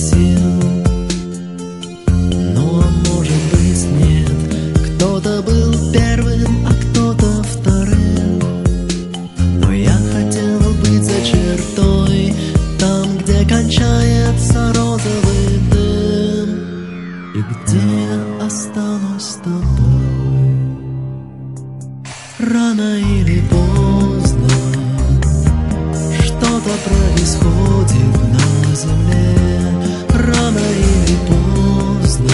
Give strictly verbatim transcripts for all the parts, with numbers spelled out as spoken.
сил. Ну а может быть нет, кто-то был первым, а кто-то вторым. Но я хотел быть за чертой, там, где кончается розовый дым, и где я останусь с тобой. Рано или поздно что-то происходит на земле. Рано или поздно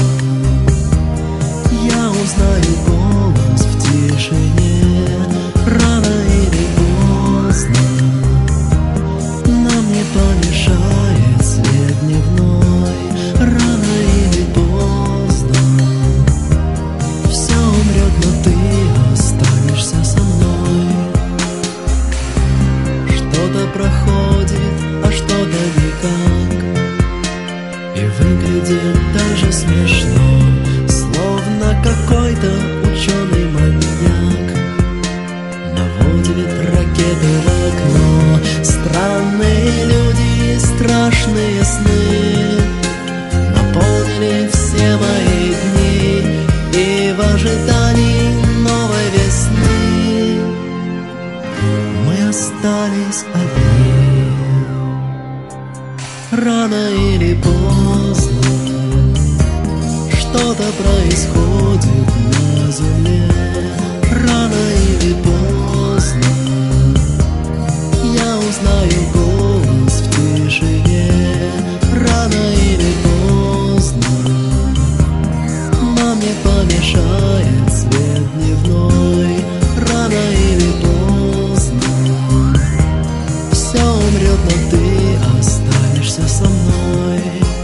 я узнаю голос в тишине. Рано или поздно нам не помешает свет дневной. Рано или поздно все умрет, но ты останешься со мной. Что-то проходит, а что-то никак, и выглядит даже смешно, словно какой-то ученый маньяк наводит ракеты в окно. Странные люди и страшные сны наполнили все мои дни, и в ожидании новой весны мы остались одни. Рано или поздно что-то происходит на земле. Рано или поздно я узнаю голос в тишине. Рано или поздно нам не помешает свет дневной. Рано или поздно все умрет, но ты останешься со мной.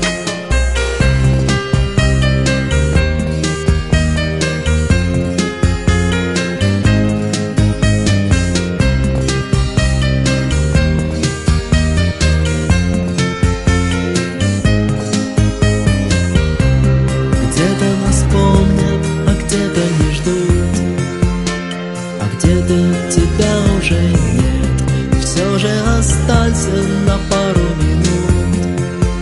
Где-то нас помнят, а где-то не ждут, а где-то тебя уже нет. Все же останься на пару минут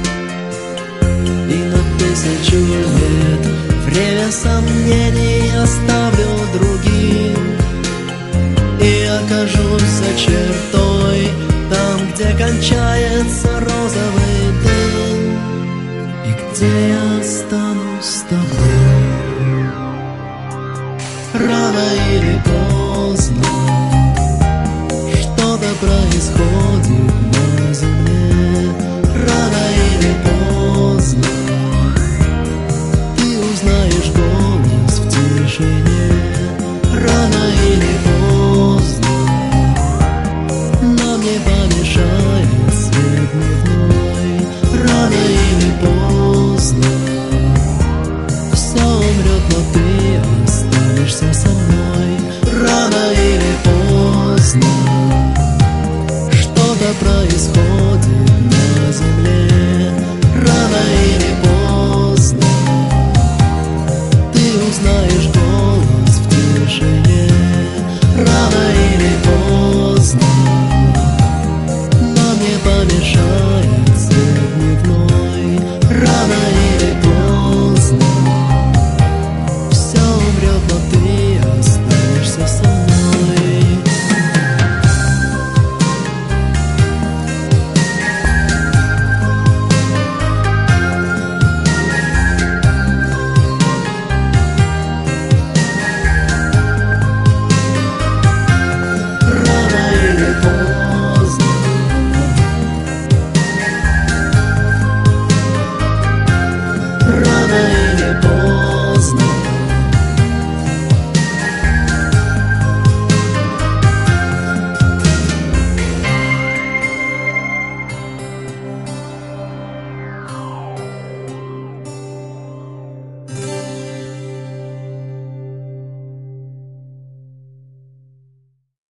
и на тысячу лет. Время сомнений оставлю другим и окажусь за чертой, там, где кончается розовый дым, и где я останусь с тобой. Рано или поздно что-то происходит